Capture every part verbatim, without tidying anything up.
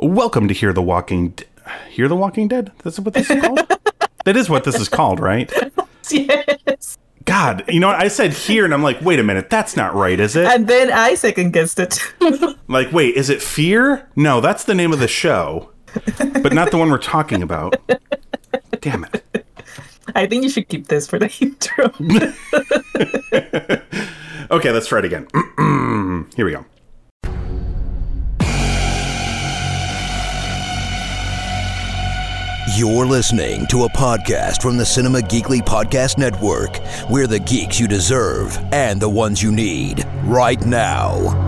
Welcome to Hear the Walking... D- Hear the Walking Dead? That's what this is called? That is what this is called, right? Yes. God, you know what? I said here, and I'm like, wait a minute, that's not right, is it? And then I second guessed it. Like, wait, is it Fear? No, that's the name of the show, but not the one we're talking about. Damn it. I think you should keep this for the intro. Okay, let's try it again. Here we go. You're listening to a podcast from the Cinema Geekly Podcast Network. We're the geeks you deserve and the ones you need right now.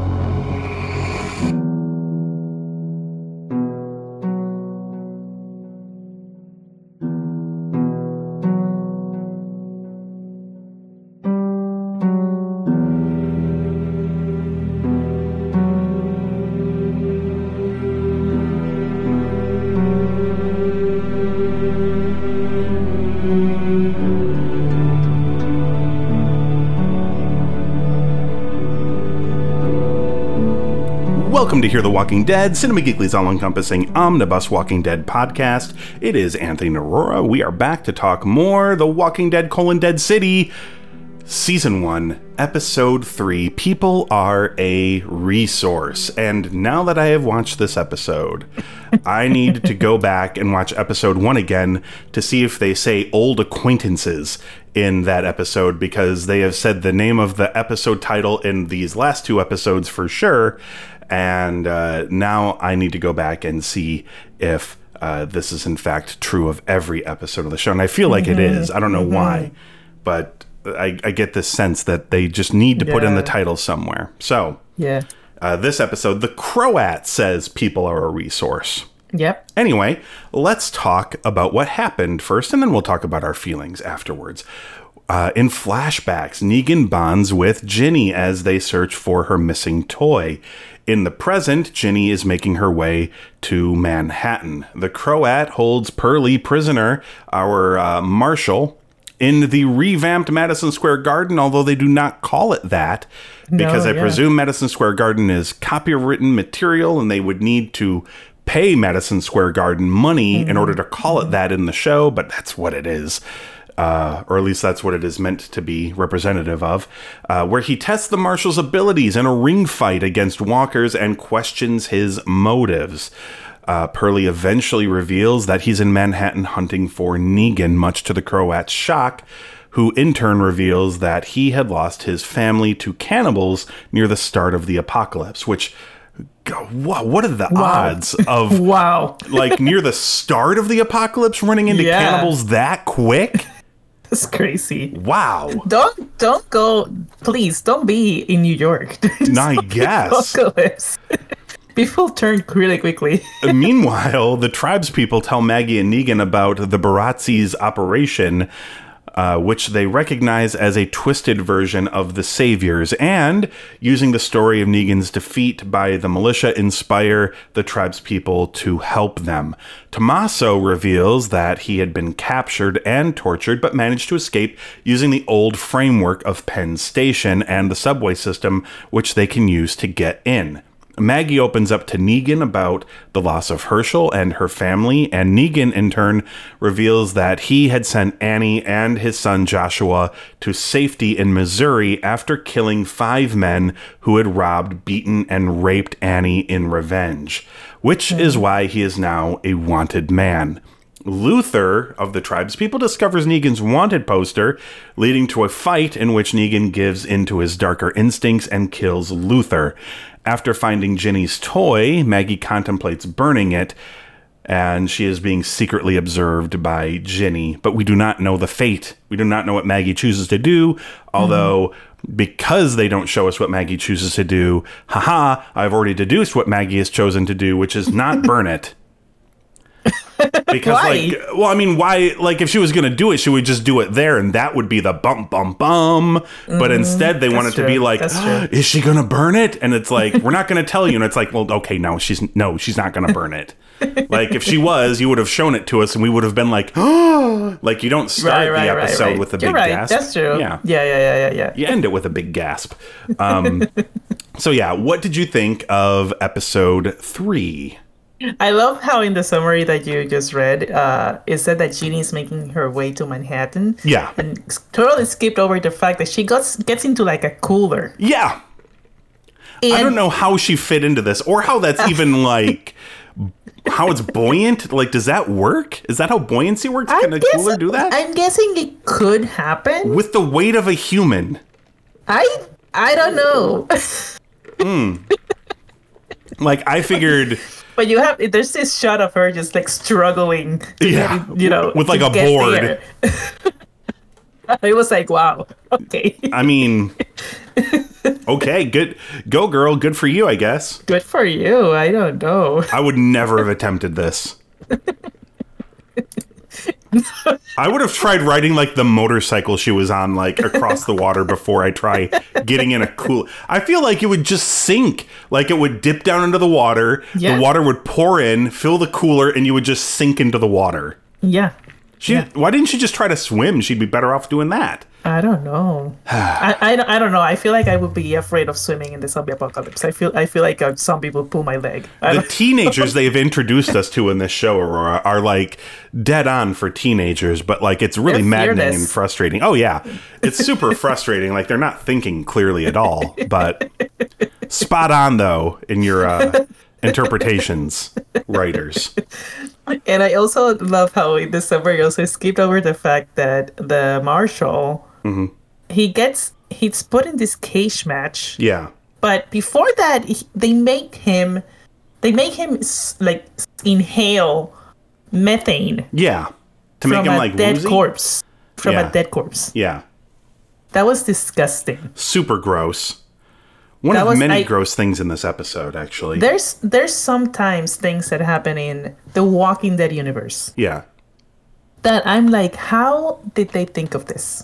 Welcome to Hear the Walking Dead, Cinema Geekly's all-encompassing omnibus Walking Dead podcast. It is Anthony Aurora. We are back to talk more The Walking Dead colon Dead City, Season one, Episode three, People Are a Resource. And now that I have watched this episode, I need to go back and watch Episode one again to see if they say old acquaintances in that episode, because they have said the name of the episode title in these last two episodes for sure. And uh, now I need to go back and see if uh, this is in fact true of every episode of the show. And I feel like mm-hmm. it is. I don't know mm-hmm. why, but I, I get this sense that they just need to yeah. put in the title somewhere. So yeah, uh, this episode, the Croat says people are a resource. Yep. Anyway, let's talk about what happened first, and then we'll talk about our feelings afterwards. Uh, in flashbacks, Negan bonds with Ginny as they search for her missing toy. In the present, Ginny is making her way to Manhattan. The Croat holds Pearlie prisoner, our uh, Marshall, in the revamped Madison Square Garden, although they do not call it that, because no, I yeah. presume Madison Square Garden is copywritten material, and they would need to pay Madison Square Garden money mm-hmm. in order to call it that in the show, but that's what it is. Uh, or at least that's what it is meant to be representative of, uh, where he tests the Marshal's abilities in a ring fight against walkers and questions his motives. Uh, Pearlie eventually reveals that he's in Manhattan hunting for Negan, much to the Croat's shock, who in turn reveals that he had lost his family to cannibals near the start of the apocalypse, which... Wow, what are the wow. odds of wow. like near the start of the apocalypse running into yeah. cannibals that quick? That's crazy. Wow. Don't don't go, please don't be in New York. I guess. Apocalypse. People turn really quickly. Meanwhile, the tribes people tell Maggie and Negan about the Baratsi's operation, Uh, which they recognize as a twisted version of the Saviors, and using the story of Negan's defeat by the militia inspire the tribespeople to help them. Tommaso reveals that he had been captured and tortured, but managed to escape using the old framework of Penn Station and the subway system, which they can use to get in. Maggie opens up to Negan about the loss of Herschel and her family, and Negan in turn reveals that he had sent Annie and his son Joshua to safety in Missouri after killing five men who had robbed, beaten, and raped Annie in revenge, which is why he is now a wanted man. Luther of the tribespeople discovers Negan's wanted poster, leading to a fight in which Negan gives into his darker instincts and kills Luther. After finding Ginny's toy, Maggie contemplates burning it, and she is being secretly observed by Ginny. But we do not know the fate. We do not know what Maggie chooses to do, although mm. because they don't show us what Maggie chooses to do, haha, I've already deduced what Maggie has chosen to do, which is not burn it. Because, why? like, well, I mean, why, like, if she was going to do it, she would just do it there, and that would be the bum, bum, bum. Mm, but instead, they want it true. to be like, oh, is she going to burn it? And it's like, we're not going to tell you. And it's like, well, okay, no, she's, no, she's not going to burn it. Like, if she was, you would have shown it to us, and we would have been like, oh, like, you don't start right, right, the episode right, right. with a You're big right. gasp. That's true. Yeah. Yeah, yeah, yeah, yeah, yeah. You end it with a big gasp. Um, so, yeah, what did you think of episode three? I love how in the summary that you just read, uh, it said that Jeannie is making her way to Manhattan. Yeah. And s- totally skipped over the fact that she gets gets into like a cooler. Yeah. And I don't know how she fit into this or how that's even like how it's buoyant. Like, does that work? Is that how buoyancy works? I'm Can a guessing- cooler do that? I'm guessing it could happen. With the weight of a human. I I don't know. Like, I figured, But you have there's this shot of her just like struggling to Yeah, get it, you know, with, like, to a get board. there. It was like, wow, okay. I mean, okay, good. Go, girl. Good for you, I guess. Good for you. I don't know. I would never have attempted this. I would have tried riding like the motorcycle she was on, like across the water before I try getting in a cool. I feel like it would just sink. Like it would dip down into the water. Yeah. The water would pour in, fill the cooler, and you would just sink into the water. Yeah. She, Yeah. Why didn't she just try to swim? She'd be better off doing that. I don't know. I, I, don't- I don't know. I feel like I would be afraid of swimming in the zombie apocalypse. I feel I feel like uh, some people pull my leg. I The don't- teenagers they've introduced us to in this show, Aurora, are like dead on for teenagers, but like it's really They're maddening fearless. and frustrating. Oh yeah, it's super frustrating. Like they're not thinking clearly at all, but spot on though in your uh, interpretations, writers. And I also love how in the summary also skipped over the fact that the marshal Mm-hmm. he gets he's put in this cage match. Yeah, But before that, he, they make him, they make him s- like inhale methane yeah, to make from him a like dead woozy. corpse. From Yeah. a dead corpse. Yeah, That was disgusting. super gross. One That of was- many I- gross things in this episode, actually. There's there's sometimes things that happen in the Walking Dead universe Yeah. that I'm like, how did they think of this?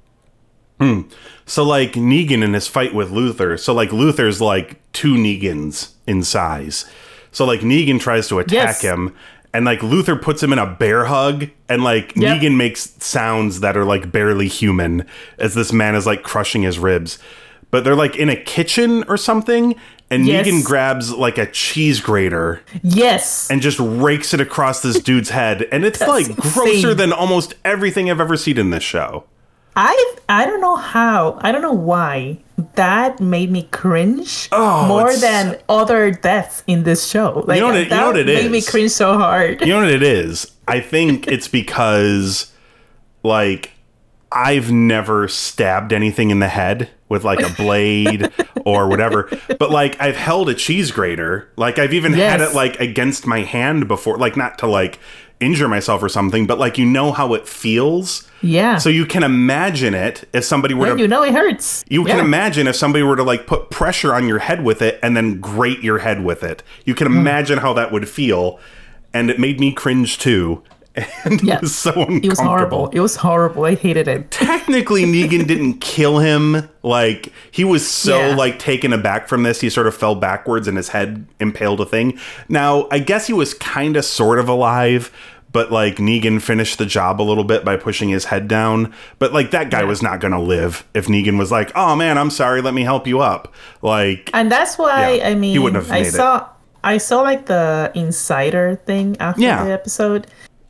So like Negan in his fight with Luther. So like Luther's like two Negans in size. So like Negan tries to attack Yes. him and like Luther puts him in a bear hug and like Yep. Negan makes sounds that are like barely human as this man is like crushing his ribs. But they're like in a kitchen or something and Yes. Negan grabs like a cheese grater Yes. and just rakes it across this dude's head and it's That's like grosser insane. than almost everything I've ever seen in this show. I I don't know how, I don't know why that made me cringe Oh, more it's- than other deaths in this show. Like know what it- you that know what it made me is? cringe so hard. You know what it is? I think it's because, like, I've never stabbed anything in the head with, like, a blade or whatever. But, like, I've held a cheese grater. Like, I've even had Yes. it, like, against my hand before. Like, not to, like, injure myself or something, but, like, you know how it feels. Yeah. So you can imagine it if somebody were Yeah, to... you know it hurts. You can Yeah. imagine if somebody were to like put pressure on your head with it and then grate your head with it. You can Hmm. imagine how that would feel, and it made me cringe too. And Yeah. it was so uncomfortable. It was horrible. It was horrible. I hated it. Technically, Negan didn't kill him. Like he was so Yeah. like taken aback from this, he sort of fell backwards and his head impaled a thing. Now, I guess he was kind of sort of alive. But, like, Negan finished the job a little bit by pushing his head down. But, like, that guy Yeah. was not going to live if Negan was like, oh, man, I'm sorry, let me help you up. Like, And that's why Yeah, I mean he wouldn't have I made it. saw I saw like the insider thing after Yeah. the episode,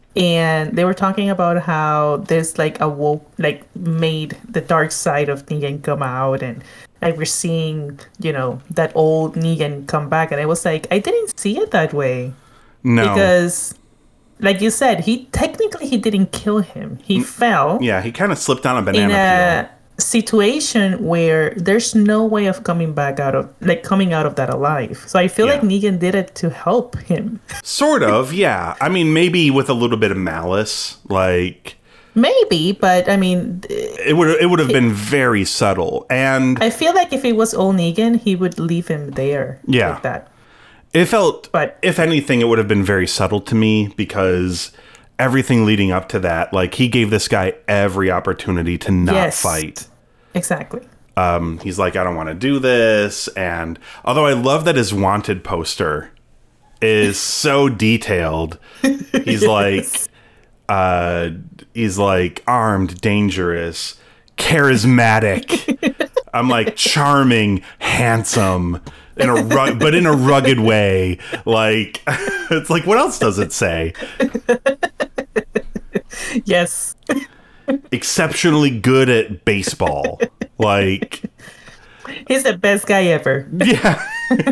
and they were talking about how there's like a woke like made the dark side of Negan come out, and like we're seeing you know that old Negan come back, and I was like I didn't see it that way no. because like you said he technically he didn't kill him, he fell Yeah, he kind of slipped on a in banana a peel. situation where there's no way of coming back out of like coming out of that alive. So I feel Yeah. like Negan did it to help him. Sort of, yeah. I mean, maybe with a little bit of malice. Like, Maybe, but I mean, th- it would it would have been very subtle. And I feel like if it was all Negan, he would leave him there. Yeah. Like that. it felt, But- if anything, it would have been very subtle to me because everything leading up to that, like, he gave this guy every opportunity to not Yes. fight. Exactly. Um, he's like, I don't want to do this. And although I love that his wanted poster is so detailed, he's like, uh, he's like armed, dangerous, charismatic. I'm like charming, handsome, in a ru- but in a rugged way. Like, It's like, what else does it say? Yes. Exceptionally good at baseball. Like, he's the best guy ever. yeah.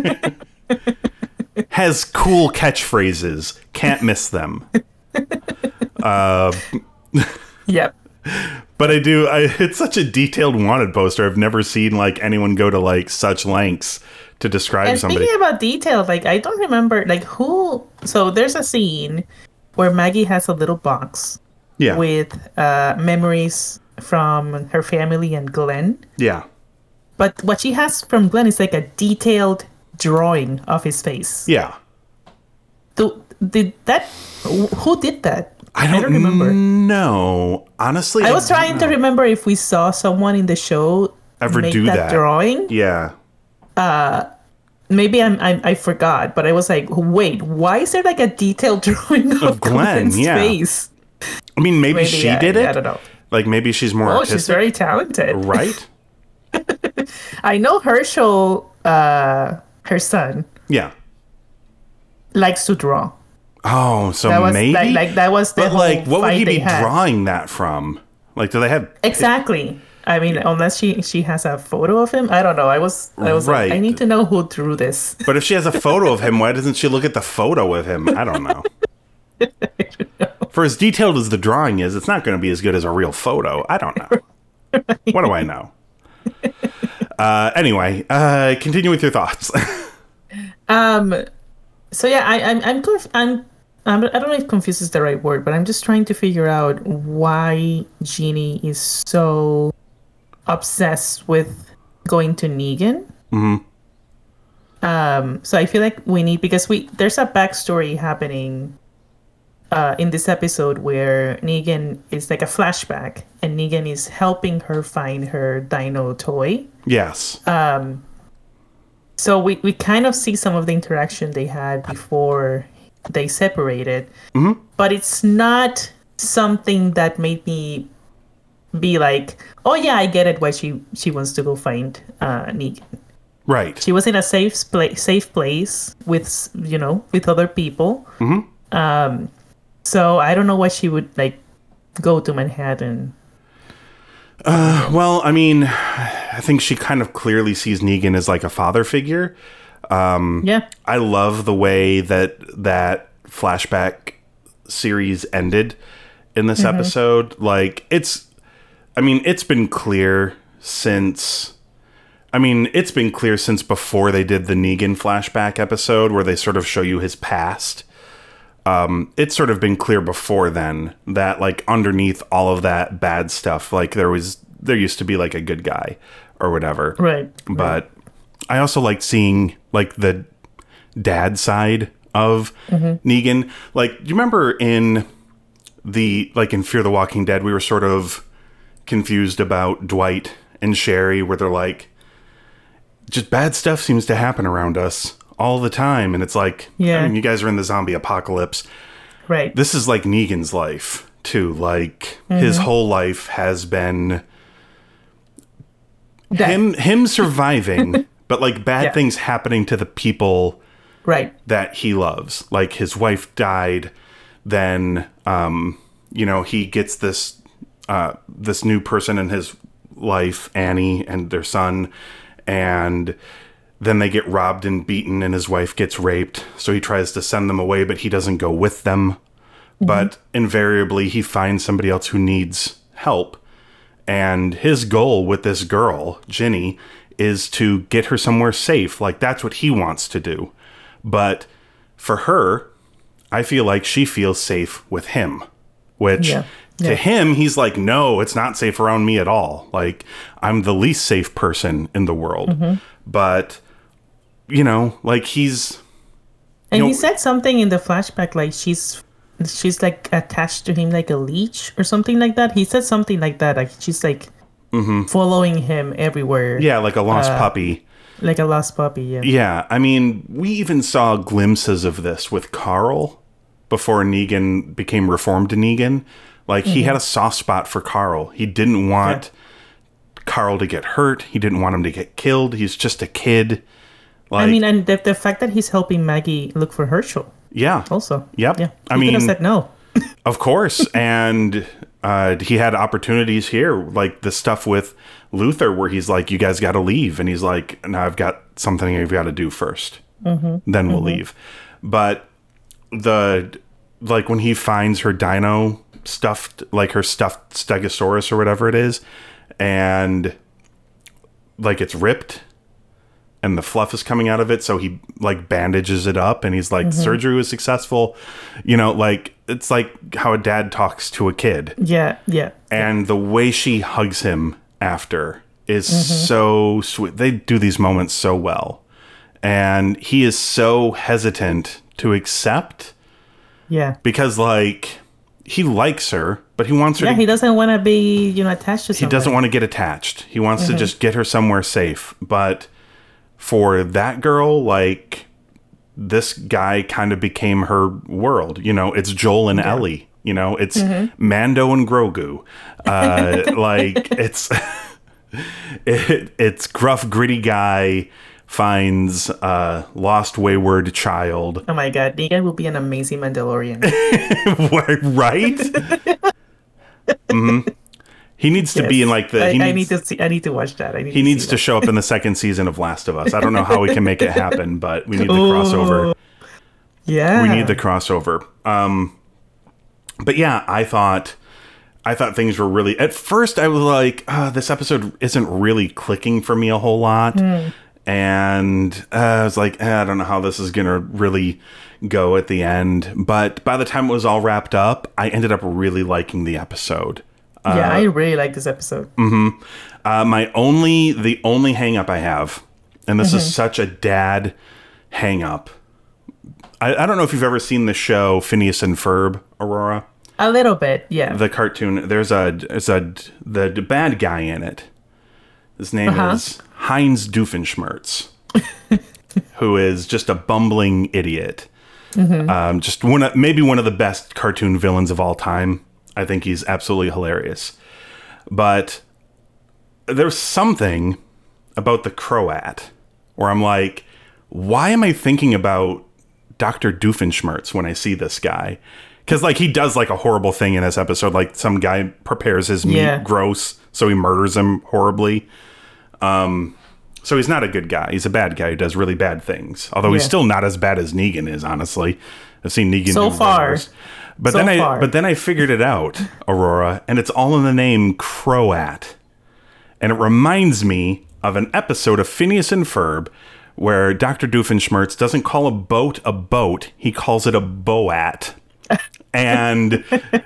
Has cool catchphrases. Can't miss them. Uh, Yep. but I do. I, it's such a detailed wanted poster. I've never seen like anyone go to like such lengths to describe And somebody. speaking about details, like I don't remember like who. So there's a scene where Maggie has a little box Yeah. with uh, memories from her family and Glenn. Yeah. But what she has from Glenn is like a detailed drawing of his face. Yeah. Do, did that? Who did that? I don't, remember. know. Honestly, I was don't trying to know. remember if we saw someone in the show Ever make do that, that. drawing. Yeah. Maybe I'm, I'm I forgot, but I was like, wait, why is there like a detailed drawing of, Of Glenn, Glenn's yeah. face? I mean, maybe, Maybe she I- did it. I don't know. Like maybe she's more Oh, artistic, she's very talented. right? I know Herschel, uh, her son, Yeah. likes to draw. Oh, so That was maybe. like, like that was the but whole like, what would fight he they be had. drawing that from? Like, do they have? Exactly. I mean, unless she she has a photo of him, I don't know. I was I was Right. like, I need to know who drew this. But if she has a photo of him, why doesn't she look at the photo of him? I don't know. For as detailed as the drawing is, it's not going to be as good as a real photo. I don't know. What do I know? Uh, anyway, uh, continue with your thoughts. Um. So yeah, I I'm I'm conf- I'm. I'm, I don't know if confused is the right word, but I'm just trying to figure out why Jeannie is so obsessed with going to Negan. Mm-hmm. Um, so I feel like we need, because we there's a backstory happening uh, in this episode where Negan is like a flashback, and Negan is helping her find her dino toy. Yes. So we, we kind of see some of the interaction they had before they separated, mm-hmm. but it's not something that made me be like, oh yeah, I get it why she she wants to go find uh, Negan. Right. She was in a safe place, safe place with you know with other people. Mm-hmm. Um, so I don't know why she would like go to Manhattan. Uh, well, I mean, I think she kind of clearly sees Negan as like a father figure. Um, Yeah, I love the way that that flashback series ended in this Mm-hmm. episode. Like, it's, I mean, it's been clear since, I mean, it's been clear since before they did the Negan flashback episode where they sort of show you his past. Um, it's sort of been clear before then that, like, underneath all of that bad stuff, like, there was, there used to be, like, a good guy or whatever. right. But I also liked seeing, like, the dad side of Mm-hmm. Negan. Like, do you remember in the, like, in Fear the Walking Dead, we were sort of confused about Dwight and Sherry, where they're like, just bad stuff seems to happen around us all the time. And it's like, Yeah. I mean, you guys are in the zombie apocalypse. Right. This is like Negan's life, too. Like, his whole life has been That- him him surviving, but like bad Yeah. things happening to the people Right. that he loves. Like his wife died, then um, you know, he gets this uh, this new person in his life, Annie, and their son, and then they get robbed and beaten, and his wife gets raped. So he tries to send them away, but he doesn't go with them. Mm-hmm. But invariably, he finds somebody else who needs help. And his goal with this girl, Ginny, is to get her somewhere safe. Like, that's what he wants to do. But for her, I feel like she feels safe with him. Which, Yeah. to Yeah. him, he's like, no, it's not safe around me at all. Like, I'm the least safe person in the world. Mm-hmm. But, you know, like, he's... And you he know- said something in the flashback, like she's she's like attached to him like a leech or something like that. He said something like that, like she's like following him everywhere. Yeah, like a lost puppy. Like a lost puppy, yeah. Yeah, I mean, we even saw glimpses of this with Carl before Negan became reformed to Negan. Like, he had a soft spot for Carl. He didn't want Carl to get hurt. He didn't want him to get killed. He's just a kid. Like, I mean, and the, the fact that he's helping Maggie look for Herschel yeah. also. Yep. Yeah. I He could mean, have said no. of course. And uh, he had opportunities here, like the stuff with Luther, where he's like, you guys got to leave. And he's like, no, I've got something I've got to do first. Mm-hmm. Then we'll mm-hmm. leave. But the, like when he finds her dino stuffed, like her stuffed Stegosaurus or whatever it is, and like it's ripped and the fluff is coming out of it, so he like bandages it up and he's like, mm-hmm. surgery was successful. You know, like it's like how a dad talks to a kid. Yeah, yeah. And the way she hugs him after is mm-hmm. so sweet. They do these moments so well. And he is so hesitant to accept. Yeah. Because like he likes her, but he wants her yeah, to, he doesn't want to be, you know, attached to he somebody. doesn't want to get attached. He wants mm-hmm. to just get her somewhere safe. But for that girl, like this guy kind of became her world. You know, it's Joel and yeah. Ellie. You know, it's mm-hmm. Mando and Grogu. Uh, like it's it, it's gruff, gritty guy finds a lost, wayward child. Oh my god, Negan will be an amazing Mandalorian. Right? Mm-hmm. He needs to yes. be in like the. I, he needs, I need to see. I need to watch that. I need he to needs to that. show up in the second season of Last of Us. I don't know how we can make it happen, but we need the crossover. Yeah, we need the crossover. Um, but yeah, I thought, I thought things were really. At first, I was like, oh, this episode isn't really clicking for me a whole lot, mm. and uh, I was like, eh, I don't know how this is gonna really go at the end. But by the time it was all wrapped up, I ended up really liking the episode. Yeah, uh, I really like this episode. Mm-hmm. Uh, my only, the only hang up I have, and this mm-hmm. is such a dad hang up. I, I don't know if you've ever seen the show Phineas and Ferb, Aurora. A little bit, yeah. The cartoon. There's a, there's a the, the bad guy in it. His name uh-huh. is Heinz Doofenshmirtz, who is just a bumbling idiot. Mm-hmm. Um, just one, of, maybe one of the best cartoon villains of all time. I think he's absolutely hilarious. But there's something about the Croat where I'm like, why am I thinking about Doctor Doofenshmirtz when I see this guy? Because like he does like a horrible thing in this episode. Like some guy prepares his meat yeah. gross, so he murders him horribly. Um, so he's not a good guy. He's a bad guy who does really bad things. Although yeah. he's still not as bad as Negan is, honestly. I've seen Negan so do far. Worse. But so then I far. but then I figured it out, Aurora, and it's all in the name Croat. And it reminds me of an episode of Phineas and Ferb where Doctor Doofenshmirtz doesn't call a boat a boat, he calls it a boat. And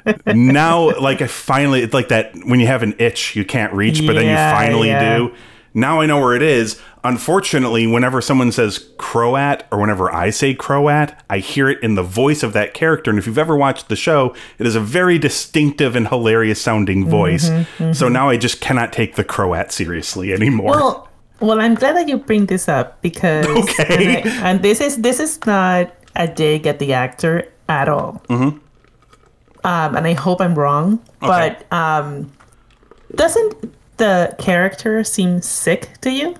now, like, I finally, it's like that when you have an itch you can't reach, but yeah, then you finally yeah. do. Now I know where it is. Unfortunately, whenever someone says Croat or whenever I say Croat, I hear it in the voice of that character. And if you've ever watched the show, it is a very distinctive and hilarious sounding voice. Mm-hmm, mm-hmm. So now I just cannot take the Croat seriously anymore. Well, well, I'm glad that you bring this up because okay. and, I, and this is this is not a dig at the actor at all. Mm-hmm. Um, and I hope I'm wrong, okay. but um, doesn't the character seem sick to you?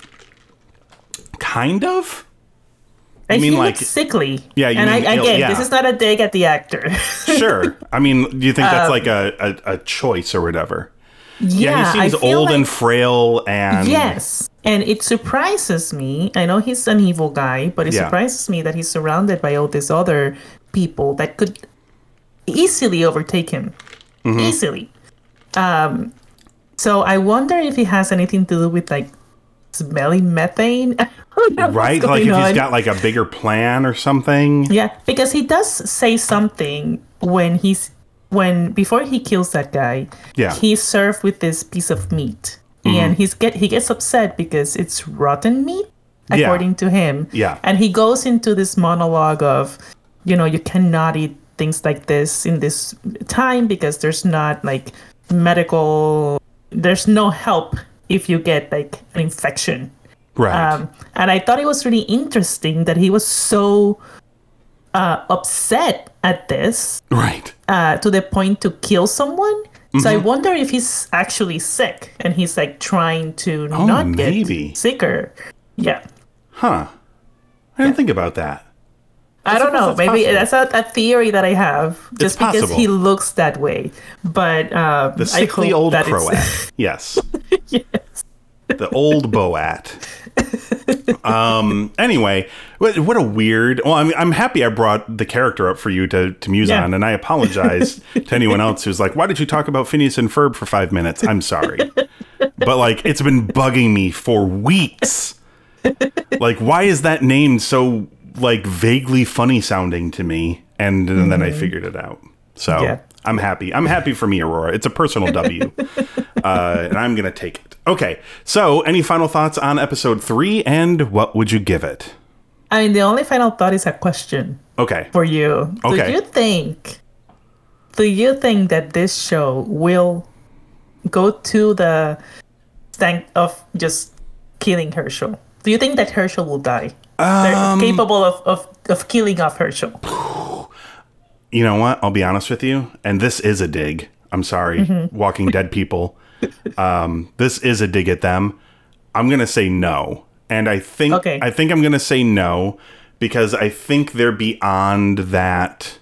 Kind of. I, I mean, like sickly. Yeah, you and mean I, Ill, again, yeah. this is not a dig at the actor. Sure. I mean, do you think that's um, like a, a, a choice or whatever? Yeah, yeah he seems I feel old like, and frail, and yes, and it surprises me. I know he's an evil guy, but it yeah. surprises me that he's surrounded by all these other people that could easily overtake him, mm-hmm. easily. Um, so I wonder if it has anything to do with like smelling methane. Right, like if on. He's got like a bigger plan or something. Yeah, because he does say something when he's when before he kills that guy. Yeah, he's served with this piece of meat, mm-hmm. and he's get he gets upset because it's rotten meat, according yeah. to him. Yeah, and he goes into this monologue of, you know, you cannot eat things like this in this time because there's not like medical, there's no help if you get like an infection. Right. Um, and I thought it was really interesting that he was so uh, upset at this. Right. Uh, to the point to kill someone. Mm-hmm. So I wonder if he's actually sick and he's like trying to oh, not maybe. get sicker. Yeah. Huh. I didn't think about that. I don't know. that's Maybe possible. that's a, a theory that I have, just because possible. he looks that way. But um, The sickly I hope old that it's- Croat. Yes. yes. The old Boat. um. Anyway, what, what a weird. Well, I'm I'm happy I brought the character up for you to to muse Yeah. on, and I apologize to anyone else who's like, "Why did you talk about Phineas and Ferb for five minutes?" I'm sorry, but like, it's been bugging me for weeks. Like, why is that name so like vaguely funny sounding to me? And, and then I figured it out. So Yeah. I'm happy. I'm happy for me, Aurora. It's a personal W, uh, and I'm gonna take it. Okay. So, any final thoughts on episode three, and what would you give it? I mean, the only final thought is a question Okay. for you. Okay. Do you think? Do you think that this show will go to the stank of just killing Herschel? Do you think that Herschel will die? Um, They're capable of, of, of killing off Herschel. You know what? I'll be honest with you, and this is a dig. I'm sorry, Mm-hmm. Walking Dead people. Um, this is a dig at them. I'm gonna say no, and I think Okay. I think I'm gonna say no because I think they're beyond that.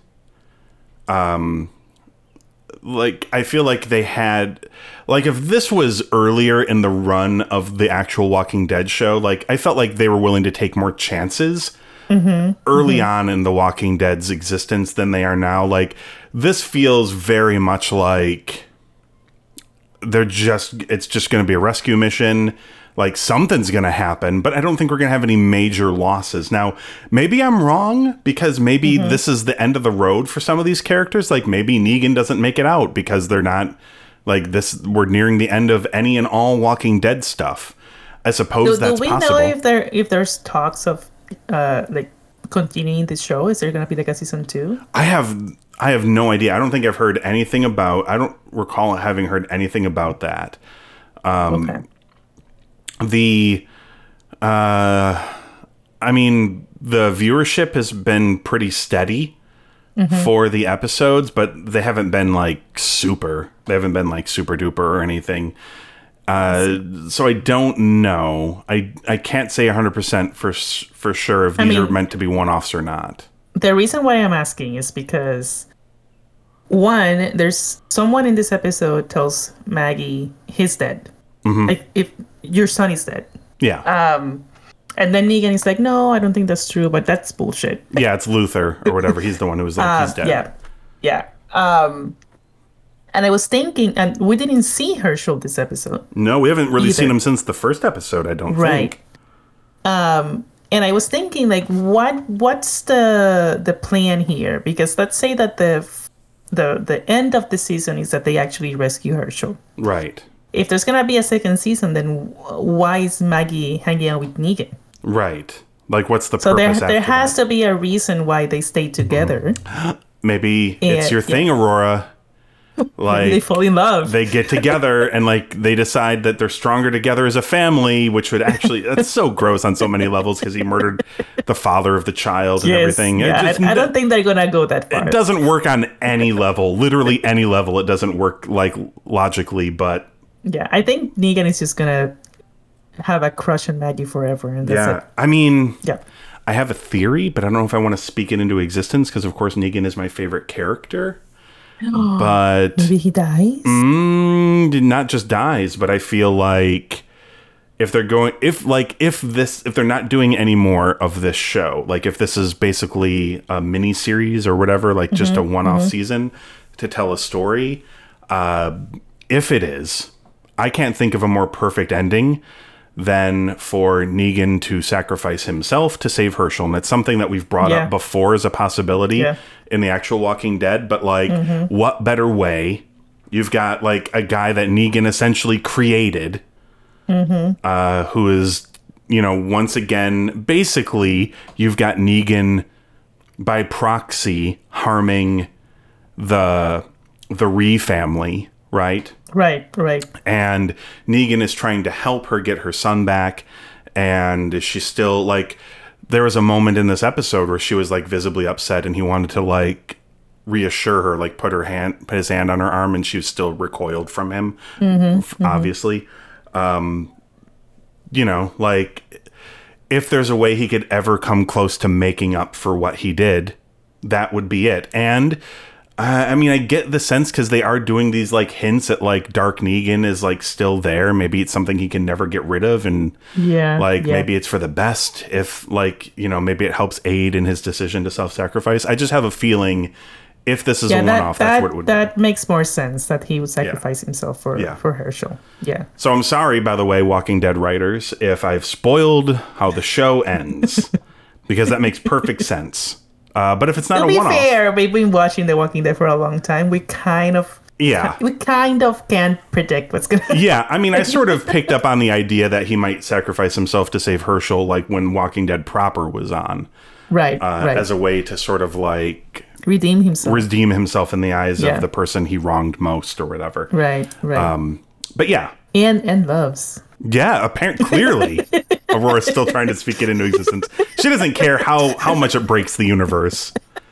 Um, like I feel like they had, like if this was earlier in the run of the actual Walking Dead show, like I felt like they were willing to take more chances. Early on in the Walking Dead's existence than they are now. Like this feels very much like they're just it's just going to be a rescue mission. Like something's going to happen, but I don't think we're going to have any major losses. Now, maybe I'm wrong because maybe this is the end of the road for some of these characters. Like maybe Negan doesn't make it out because they're not like this. We're nearing the end of any and all Walking Dead stuff. I suppose Do, do that's we possible. know if there if there's talks of uh like continuing this show? Is there gonna be like a season two? I have I have no idea. I don't think I've heard anything about. I don't recall having heard anything about that. Um, Okay. The, uh, I mean, the viewership has been pretty steady for the episodes, but they haven't been like super. They haven't been like super duper or anything. Uh, so I don't know. I I can't say one hundred percent for s- for sure if I these are mean- meant to be one-offs or not. The reason why I'm asking is because one, there's someone in this episode tells Maggie he's dead. Mm-hmm. Like if your son is dead. Yeah. And then Negan is like, no, I don't think that's true, but that's bullshit. Yeah, it's Luther or whatever. He's the one who was like, he's dead. Yeah. Yeah. Um and I was thinking, and we didn't see Herschel this episode. No, we haven't really Either. seen him since the first episode, I don't Right. think. Um and I was thinking like what what's the the plan here? Because let's say that the the the end of the season is that they actually rescue Herschel. Right. If there's gonna be a second season, then why is Maggie hanging out with Negan? Right. Like, what's the So there purpose there after has that? to be a reason why they stay together. Maybe it's Yeah, your yeah. thing, Aurora. Like, They fall in love. they get together and, like, they decide that they're stronger together as a family, which would actually... That's so gross on so many levels because he murdered the father of the child and Yes, everything. It yeah, just- I, I don't think they're gonna go that far. It doesn't work on any level. Literally any level. It doesn't work, like, logically, but... Yeah, I think Negan is just gonna have a crush on Maggie forever, and that's Yeah. it. I mean... Yeah. I have a theory, but I don't know if I want to speak it into existence because, of course, Negan is my favorite character. But Maybe he dies. mm, not just dies, but I feel like if they're going, if like if this, if they're not doing any more of this show, like if this is basically a mini series or whatever, like just a one-off season to tell a story, uh, if it is, I can't think of a more perfect ending than for Negan to sacrifice himself to save Herschel. And it's something that we've brought Yeah. up before as a possibility Yeah. in the actual Walking Dead. But like, what better way? You've got like a guy that Negan essentially created, uh, who is, you know, once again, basically, you've got Negan by proxy harming the the Ree family, right? Right, right. And Negan is trying to help her get her son back, and she's still like, there was a moment in this episode where she was like visibly upset, and he wanted to like reassure her, like put her hand put his hand on her arm, and she was still recoiled from him, f- obviously. Um you know, like if there's a way he could ever come close to making up for what he did, that would be it. And uh, I mean, I get the sense because they are doing these like hints at like Dark Negan is like still there. Maybe it's something he can never get rid of. And yeah, like yeah. maybe it's for the best if like, you know, maybe it helps aid in his decision to self-sacrifice. I just have a feeling if this is yeah, a that, one-off, that, that's what it would that be. makes more sense that he would sacrifice yeah. himself for, yeah. for Herschel. Yeah. So I'm sorry, by the way, Walking Dead writers, if I've spoiled how the show ends, because that makes perfect sense. Uh, but if it's not to a be one-off, fair, we've been watching The Walking Dead for a long time. We kind of, yeah, we kind of can't predict what's gonna happen. Yeah, I mean, I sort of picked up on the idea that he might sacrifice himself to save Herschel, like when Walking Dead proper was on, right? Uh, right. As a way to sort of like redeem himself, redeem himself in the eyes yeah. of the person he wronged most, or whatever. Right, right. Um, but yeah, and and loves. Yeah, apparently, clearly, Aurora's still trying to speak it into existence. She doesn't care how, how much it breaks the universe.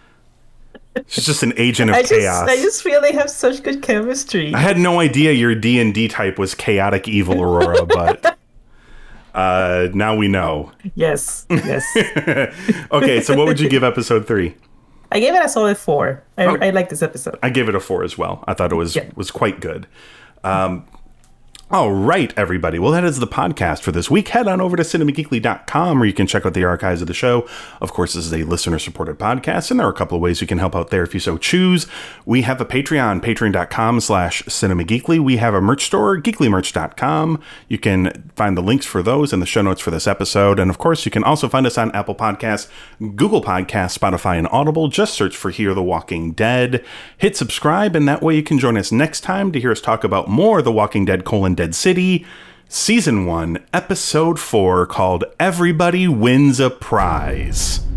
She's just an agent of I just, chaos. I just feel they have such good chemistry. I had no idea your D and D type was chaotic evil, Aurora, but uh, now we know. Yes, yes. Okay, so what would you give episode three? I gave it a solid four. I, Oh. I like this episode. I gave it a four as well. I thought it was Yeah. was quite good. Um, all right, everybody. Well, that is the podcast for this week. Head on over to cinema geekly dot com where you can check out the archives of the show. Of course, this is a listener-supported podcast, and there are a couple of ways you can help out there if you so choose. We have a Patreon, patreon dot com slash cinema geekly. We have a merch store, geekly merch dot com. You can find the links for those in the show notes for this episode. And, of course, you can also find us on Apple Podcasts, Google Podcasts, Spotify, and Audible. Just search for Hear the Walking Dead. Hit subscribe, and that way you can join us next time to hear us talk about more The Walking Dead colon Dead City, Season one, Episode four, called Everybody Wins a Prize.